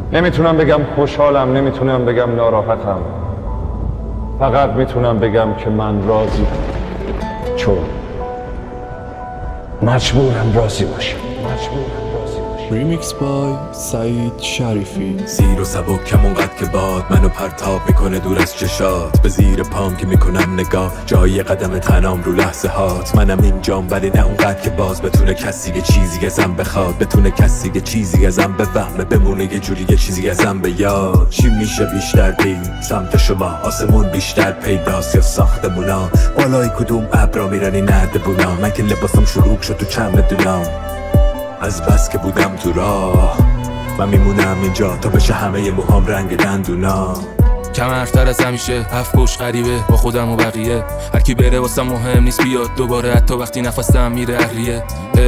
نمیتونم بگم خوشحالم، نمیتونم بگم ناراحتم، فقط میتونم بگم که من راضیم، چون مجبورم راضی باشم. ریمیکس بای سعید شریفی. زیر و سبکم اونقدر که باد منو پرتاب میکنه دور از چشات، به زیر پام که میکنم نگاه جای قدم تنام رو لحظه هات. منم اینجام ولی نه اونقدر که باز بتونه کسی یه چیزی ازم بخواد، بتونه کسی یه چیزی ازم بفهمه، بمونه یه جوری یه چیزی ازم به یاد. چی میشه بیشتر پی سمت شما، آسمون بیشتر پیداست یا ساختمونا، بالای کدوم ابرا میرنی نردبونا. من که لباسم شروع شد تو چمدونام، از بس که بودم تو راه من میمونم اینجا تا بشه همه موهام رنگ دندونا. کم حرفتر از همیشه، هفت گوش غریبه با خودم و بقیه. هر کی بره واسم مهم نیست بیاد دوباره، حتی وقتی نفسم میره اهریه.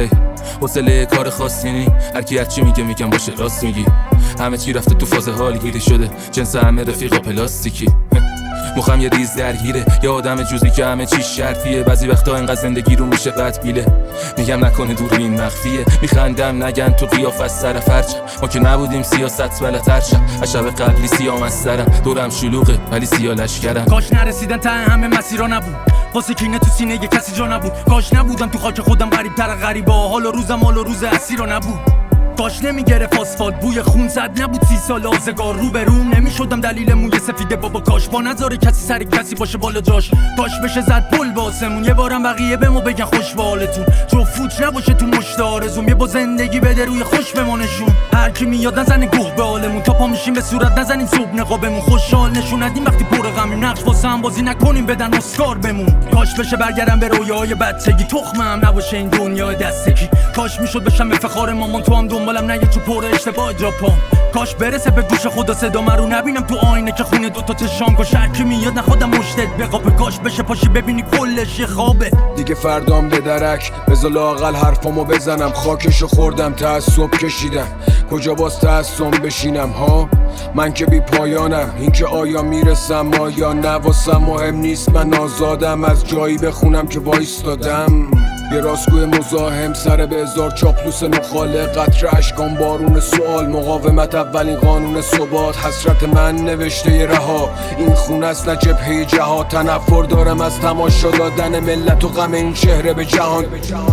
حوصله کار خاصی نی، هر کی هرچی میگم باشه راست میگی. همه چی رفته تو فاز حال گیری شده، جنس همه رفیقا پلاستیکی. مخم یه ریز درگیره، یه آدم جوزی که همه چی شرطیه. بعضی وقتا انقدر زندگی رو میشه بدبیله، میگم نکنه دوربین مخفیه. میخندم نگن تو قیاف از سر فرچ، ما که نبودیم سیاست بلد هرچم. از شب قبلی سیام از سرم، دورم شلوغه ولی سیا لشکرم. کاش نرسیدن ته همه مسیرها نبود، واسه کینه تو سینه یه کسی جا نبود. کاش نبودم تو خاک خودم غریب تر غریبه، حال و روزم حال و روز اسیرا نبود. کاش نمیگرفت آسفالت بوی خون، زد نبود 30 سال آزگار رو به روم. نمیشدم دلیل موی سفیده بابا، کاش با نذاره کسی سر کسی باشه بالا جاش. کاش بشه زد پل با آسمون، یه بارم بقیه بمو بگن خوش به حالتون. جو فوت نباشه تو مشت آرزوم، یه با زندگی بده روی خوش بمانشون. هر کی میاد نزنه گوه به حالمون، تا پا میشیم به صورت نزنیم صبح نقابمون. خوشحال نشون ندیم وقتی پر غمیم، نقش واسه هم بازی نکنیم بدن اسکار بمون. کاش بشه برگردم به رویاهای بچگی، تخمم نباشه این دنیا دستکی. کاش میشد بشم افتخار مامان، تو هم دنبالم نه یه تو پر اشتباه جا پام. کاش برسه به گوش خدا صدا من رو نبینم تو آینه که خونه دوتا چشام. کاش هر کی میاد نخودم مشتت بقابه، کاش بشه پاشی ببینی کلش یه خوابه. دیگه فردام به درک بذار لااقل حرفامو بزنم. خاکشو خوردم تعصب کشیدم، کجا باز تعصب بشینم ها؟ من که بی پایانم، این که آیا میرسم آیا نه واسم مهم نیست. من آزادم از جایی بخونم که وایستادم. یه راستگوی مزاحم سر به هزار چاپلوس نخاله، قطره اشکان بارون سوال. مقاومت اولین قانون ثبات، حسرت من نوشته ی رها. این خون است نه جبهه جهاد، تنفر دارم از تماشا دادن ملت و غم این چهره به جهان.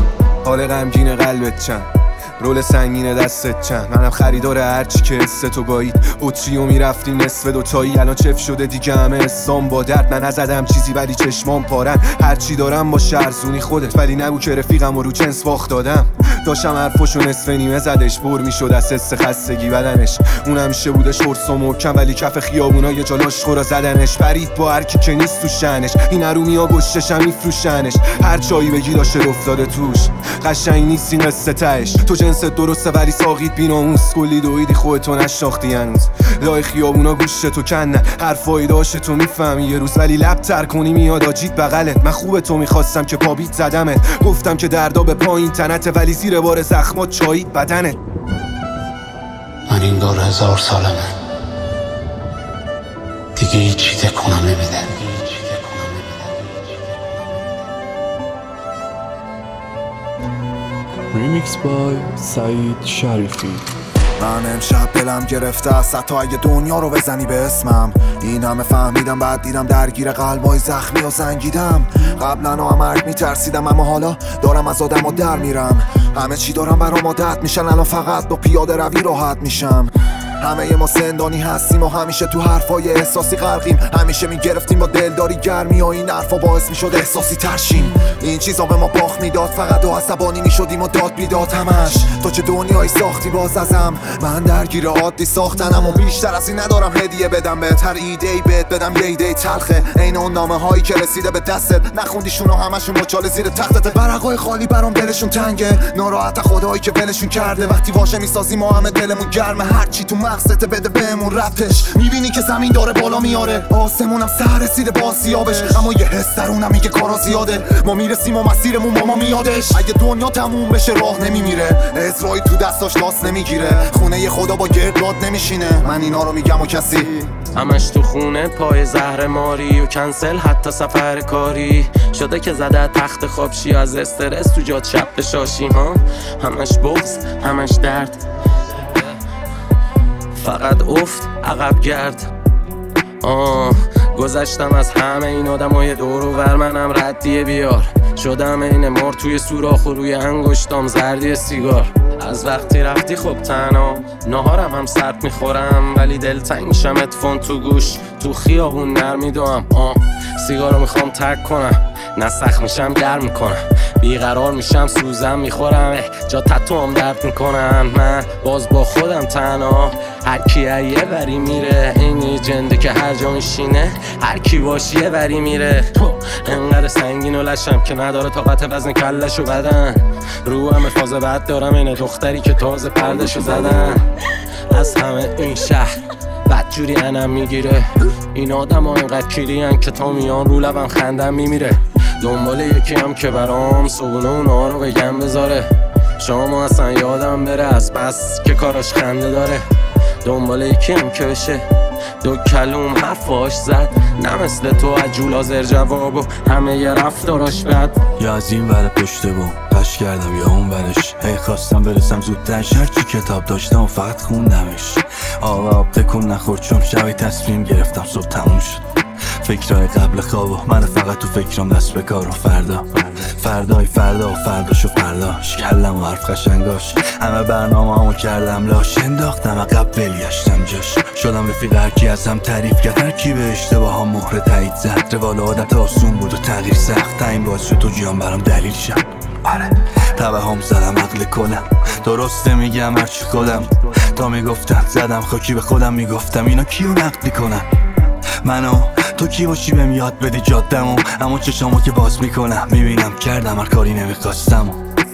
حال غمگین قلبت چند، رول سنگین دستت چند. منم خریدار هرچی که حس تو گایید، بطری و میرفتی نصف دوتایی. الان چف شده دیگه همه حسام با درد. من نزدم چیزی ولی چشمام پارن، هرچی دارم با شرزونی خودت. ولی نگو که رفیقم و رو جنس واخت دادم. داشتم حرفاشو نصف نیمه زدش، بر میشد از حس خستگی بدنش. اون همیشه بودش قرص و محکم، ولی کف خیابونا یه جالاش خورا زدنش. پرید با هر کی که نیست تو شنش، این ارومیا گشتشم میفروشنش. هر جایی بگی داشته افتاده توش، قشنگ نیست این قصه تهش. تو جنست درسته ولی ساقیت بی‌ناموس، کلی دویدی خودتو نشناختی هنوز. لای خیابونا گوشت تو کنن، حرفایی داشت تو میفهمی یه روز، ولی لب تر کنی میاد آجیت بغلت. من خوبه تو میخواستم که پابیت زدمت، گفتم که دردا به پایین تنته، ولی زیر بار زخمات چایید بدنت. من این دور 1000 سالمه، دیگه هیچی تکونم نمیده. ریمیکس بای سعید شریفی. من امشب دلم گرفته است حتی اگه دنیا رو بزنی به اسمم. این همه فهمیدم بعد دیدم درگیر قلبای زخمی و زنگیدم. قبلا هم مرگ میترسیدم اما حالا دارم از آدم در میرم. همه چی دارم برام عادت میشن، الان فقط با پیاده روی راحت میشم. همه ما زندانی هستیم و همیشه تو حرفای احساسی غرقیم. همیشه میگرفتیم با دلداری گرمی و این حرفا باعث میشد احساسی ترشیم. این چیزا به ما باخت میداد، فقط و عصبانی میشدیم و داد بیداد همش. تو چه دنیایی ساختی باز ازم، من درگیر عادی ساختنم و بیشتر از این ندارم هدیه بدم بهتر ایده‌ای بهت بدم. یه ایده تلخه عین اون نامه هایی که رسیده به دستت، نخوندیشون و همشون مچاله زیر تختت. ورقای خالی برام دلشون تنگه، ناراحت خدایی که ولشون کرده. وقتی واژه میسازیم ما همه دلمون گرمه، هرچی تو مغزت بده بهمون ربطش. میبینی که زمین داره بالا میاره، آسمونم سر رسیده با سیابش. اما یه حس درونم میگه کارا زیاده، ما میرسیم و مسیرمون با ما میادش. اگه دنیا تموم بشه راه نمیمیره، عزرایی تو دستاش لاس نمیگیره. خونه خدا با گردباد نمیشینه، من اینا رو میگم و کسی همش تو خونه پای زهر ماری و کنسل حتی سفر کاری شده که زده تخت خوابشی از استرس تو جاد شب بشاشی ها. همش بغض همش درد، فقط افت عقب گرد. گذشتم از همه این آدمای دور و ور، منم ردیه بیار شدم این مار توی سوراخ و روی انگشتام زردی سیگار. از وقتی رفتی خب تنها نهارم هم سرد میخورم، ولی دلتنگ میشم اتفون تو گوش تو خیابون نرمیدوام. سیگارو میخوام ترک کنم، نه سخت میشم گرم میکنم، بیقرار میشم سوزم میخورم، جا تتوام درد میکنم. من باز با خودم تنها، هر کی یه وری میره، اینی جنده که هر جا میشینه هر کی باش یه وری میره. انقدر سنگین و لشم که نداره طاقت وزن کلشو بدن، رو همه فاز بد دارم اینه دختری که تازه پردشو زدن. از همه این شهر بدجوری انم میگیره، این آدم ها اینقدر کیرین که تا میان رو لبم خندم میمیره. دنبال یکی هم که برام صبونه اونا رو بگم بذاره، شما اصلا یادم بره از بس که کاراش خنده داره. دنبال یکی هم که بشه دو کلوم حرفاش زد، نه مثل تو عجول زر جواب و همه یه رفتاراش بد. یا از این ور پشت بوم قش کردم یا اون برش، هی خواستم برسم زودتر، هرچی کتاب داشتم و فقط خوندمش. آب تکون نخورد چون شبی تصمیم گرفتم صبح تموم شد. فکرهای قبل خواب و من فقط تو فکرم دست به کار و فردای فردا و فرداش و فرداش، کلم و حرف قشنگاش، همه برنامه‌امو کردم لاش، انداختم عقب ولگشتم جاش. شدم رفیق هرکی ازم تعریف کرد، هرکی به اشتباهام مهر تایید زد. روال عادت آسون بود و تغییر سخت، این باعث شد تو جیان برام دلیل شد. آره توهم زدم عقل کنم، درسته میگم هرچی خودم تا میگفتم زدم خاکی به خودم، میگفتم اینا کیو نقد میکنن منو، تو کی باشی بهم یاد بدی جادمو. اما چشامو که باز میکنم میبینم کردم هر کاری نمیخواستم.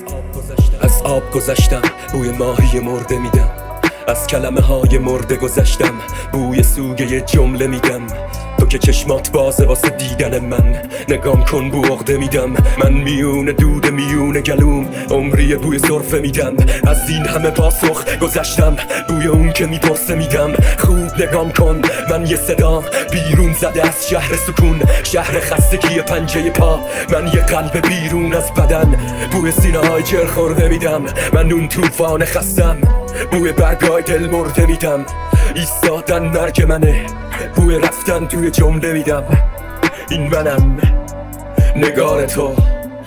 از آب گذشتم بوی ماهی مرده میدم، از کلمه های مرده گذشتم بوی سوگه یه جمله میدم. تو که چشمات بازه واسه دیدن من، نگام کن بو عقده میدم. من میونه دود میونه گلوم عمری بوی سرفه میدم. از این همه پاسخ گذشتم بوی اون که میپرسه میدم. خوب نگام کن من یه صدا بیرون زده از شهر سکون، شهر خستگی پنجه پا. من یه قلب بیرون از بدن بوی سینه های جر خورده میدم. من اون طوفان خستم بوی برگای دل مرده میدم. ایستادن مرگ منه بوی رفتن توی جمله میدم. این منم نگار تو،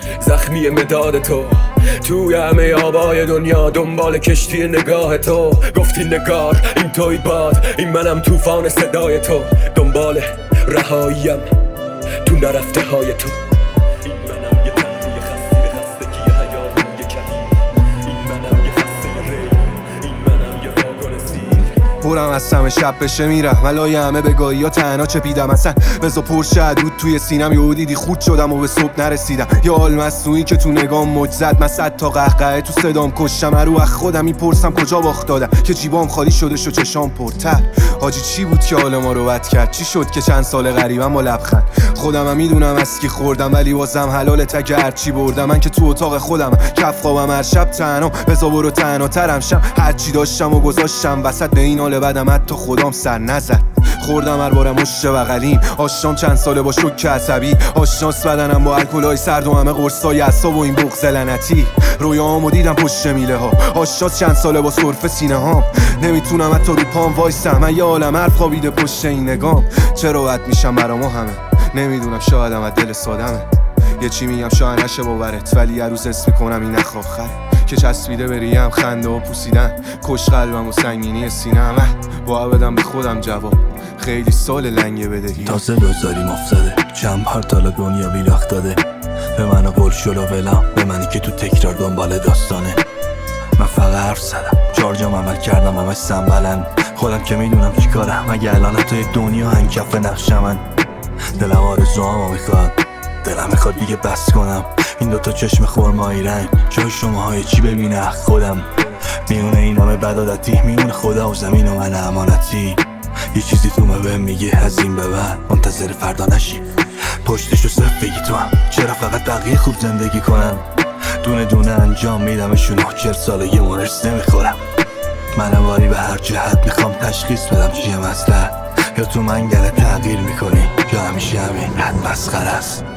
زخمی مداد تو، توی همه آبای دنیا دنبال کشتی نگاه تو. گفتی نگار این توی باد، این منم طوفان صدای تو، دنبال رهاییم تو نرفته های تو. این منم یه تنبوی خستی خستگی حیاروی کهی، این منم یه خسته ری، این منم یه واگن سیر. پرم از سم شب بشه میرم ولای همه بگاهی ها تنها چپیدم. اصلا بزا پرشه عدود توی سینم یهو دیدی خود شدم و به صبح نرسیدم. یا حال مصنوعی که تو نگام موج زد، من 100 تا قهقه تو صدام کشتم. رو از خودم میپرسم کجا باخت دادم که جیبام خالی شده شو چشام پرتر. حاجی چی بود که حال ما رو بد کرد؟ چی شد که چند سال غریبم با لبخند؟ خودم هم میدونم از کی خوردم ولی بازم حلاله تگه هرچی بردم. من که تو اتاق خودم کف خوابم هر شب تنها، بزا برو تنها ترم شم. هرچی داشتم و گذاشتم وسط، به این حال بدم حتی خودم سر نزد. خوردم هر بارم مشت بغلیم، آشنام چند ساله با شوک عصبی، آشناس بدنم با الکلای سرد و همه قرصای عصب و این بغض لعنتی. رویاهامو دیدم پشت میله ها، آشناس چند ساله با سرفه سینه هام. نمیتونم حتی رو پام وایسم، من یه عالم حرف خوابیده پشت این نگام. چرا بد میشم برامو همه؟ نمیدونم، شایدم از دل سادمه. یه چی میگم شاید نشه باورت، ولی یه روز حس میکنم این نخ آخره که چسبیده بریم خنده و پوسیدن. کش قلبم و سنگینی سینم، با بدم به خودم جواب. خیلی سال لنگه بدهی تازه دوزاریم افتاده، چند بار تالا دنیا بیلاخت داده. به منو گل شلو ولم، به منی که تو تکرار دنبال داستانه. من فقط حرف زدم، چارجام عمل کردم، همش سنبلن. خودم که میدونم چی کارم، مگه الان توی دنیا هنکف نقشم من. دلم آرزوامو میخواد، دلم میخواد دیگه بس کنم. این دوتا چشم خرمایی رنگ جای شماهای چی ببینه خودم. میونه این همه بدادتی، میونه خدا و زمین و من امانتی. یه چیزی تو بهم میگه از این به بعد منتظر فردا نشی، پشتشو صرف بگی تو هم. چرا فقط بقیه خوب زندگی کنن، دونه دونه انجام میدمشون. 40 ساله یه مونرس نمیخورم. من باری به هر جهت میخوام تشخیص بدم چیه مسئله. یا تو منگله تغییر میکنی یا همیشه همین حد مسخره است.